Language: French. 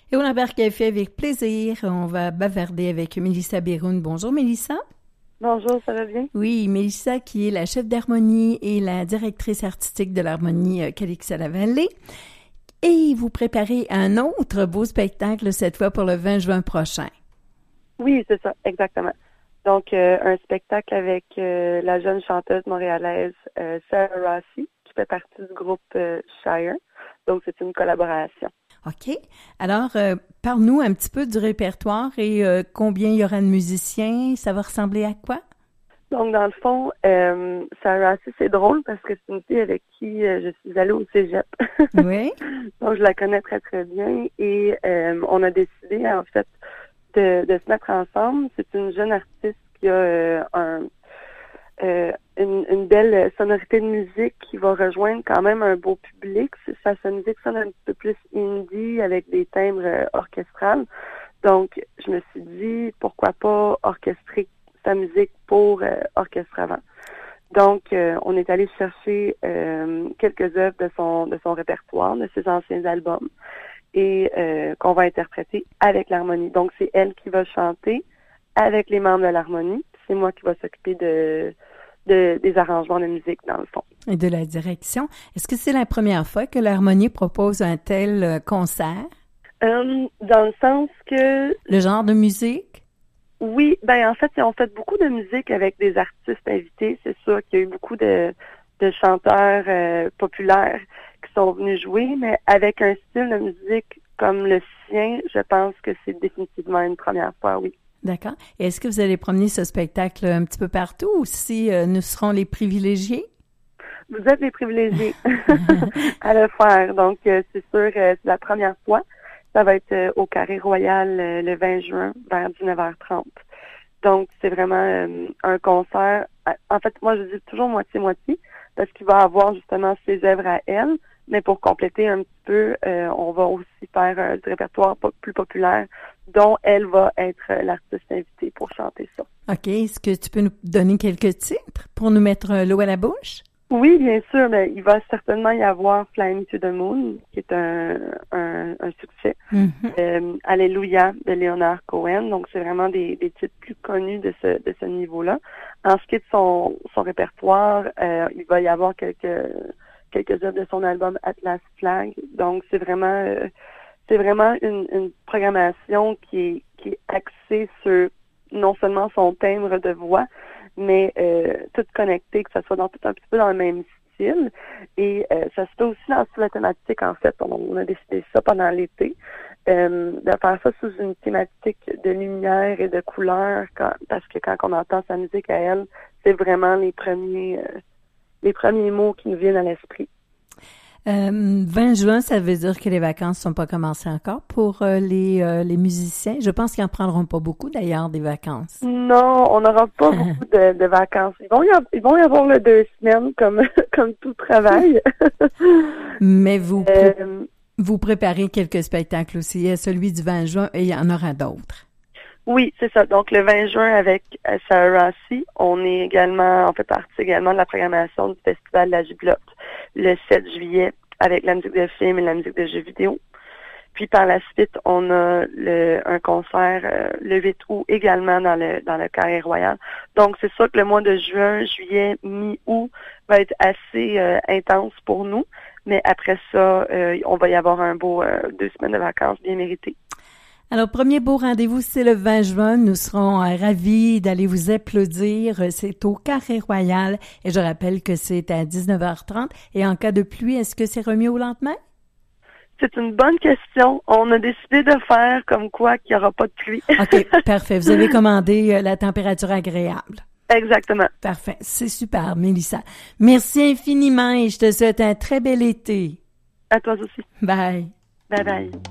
Et on embarque café avec plaisir. On va bavarder avec Mélissa Biroun. Bonjour Mélissa. Bonjour, ça va bien? Oui, Mélissa qui est la chef d'harmonie et la directrice artistique de l'harmonie Calixa-la-Vallée. Et vous préparez un autre beau spectacle cette fois pour le 20 juin prochain. Oui, c'est ça, exactement. Donc, un spectacle avec la jeune chanteuse montréalaise Sarah Rossi, qui fait partie du groupe Shire. Donc, c'est une collaboration. OK. Alors, parle-nous un petit peu du répertoire et combien il y aura de musiciens. Ça va ressembler à quoi? Donc, dans le fond, Sarah Rossi, c'est drôle parce que c'est une fille avec qui je suis allée au cégep. Oui. Donc, je la connais très, très bien et on a décidé, en fait, de se mettre ensemble. C'est une jeune artiste qui a une belle sonorité de musique qui va rejoindre quand même un beau public. Sa musique sonne un petit peu plus indie avec des timbres orchestrales. Donc, je me suis dit, pourquoi pas orchestrer sa musique pour orchestre avant. Donc, on est allé chercher quelques œuvres de son répertoire, de ses anciens albums, et qu'on va interpréter avec l'harmonie. Donc, c'est elle qui va chanter avec les membres de l'harmonie. C'est moi qui va s'occuper des arrangements de musique, dans le fond. Et de la direction. Est-ce que c'est la première fois que l'harmonie propose un tel concert? Dans le sens que... Le genre de musique? Oui, ben en fait, ils ont fait beaucoup de musique avec des artistes invités. C'est sûr qu'il y a eu beaucoup de chanteurs populaires qui sont venus jouer, mais avec un style de musique comme le sien, je pense que c'est définitivement une première fois, oui. D'accord. Et est-ce que vous allez promener ce spectacle un petit peu partout ou si nous serons les privilégiés? Vous êtes les privilégiés à le faire. Donc, c'est sûr, c'est la première fois. Ça va être au Carré Royal le 20 juin vers 19h30. Donc, c'est vraiment un concert. En fait, moi, je dis toujours moitié-moitié parce qu'il va avoir justement ses œuvres à elle. Mais pour compléter un petit peu, on va aussi faire du répertoire plus populaire dont elle va être l'artiste invitée pour chanter ça. OK. Est-ce que tu peux nous donner quelques titres pour nous mettre l'eau à la bouche? Oui, bien sûr, mais il va certainement y avoir Flying to the Moon, qui est un succès. Mm-hmm. Alléluia de Leonard Cohen. Donc, c'est vraiment des titres plus connus de ce niveau-là. En ce qui est de son répertoire, il va y avoir quelques œuvres de son album Atlas Flag. Donc, c'est vraiment une programmation qui est axée sur non seulement son timbre de voix, mais tout connecté, que ça soit tout un petit peu dans le même style. Et ça se fait aussi dans la thématique, en fait. On a décidé ça pendant l'été, de faire ça sous une thématique de lumière et de couleur, parce que quand on entend sa musique à elle, c'est vraiment les premiers mots qui nous viennent à l'esprit. 20 juin, ça veut dire que les vacances sont pas commencées encore pour les musiciens. Je pense qu'ils en prendront pas beaucoup d'ailleurs des vacances. Non, on n'aura pas beaucoup de vacances. Ils vont y avoir 2 semaines comme tout travail. Mais vous préparez quelques spectacles aussi. Il y a celui du 20 juin et il y en aura d'autres. Oui, c'est ça. Donc, le 20 juin avec Sarah Rossi, on fait partie également de la programmation du Festival de la Giblotte. Le 7 juillet, avec la musique de film et la musique de jeux vidéo. Puis, par la suite, on a un concert le 8 août également dans le Carré Royal. Donc, c'est sûr que le mois de juin, juillet, mi-août va être assez intense pour nous. Mais après ça, on va y avoir un beau 2 semaines de vacances bien méritées. Alors, premier beau rendez-vous, c'est le 20 juin. Nous serons ravis d'aller vous applaudir. C'est au Carré Royal et je rappelle que c'est à 19h30. Et en cas de pluie, est-ce que c'est remis au lendemain? C'est une bonne question. On a décidé de faire comme quoi qu'il n'y aura pas de pluie. OK, parfait. Vous avez commandé la température agréable. Exactement. Parfait. C'est super, Mélissa. Merci infiniment et je te souhaite un très bel été. À toi aussi. Bye. Bye bye.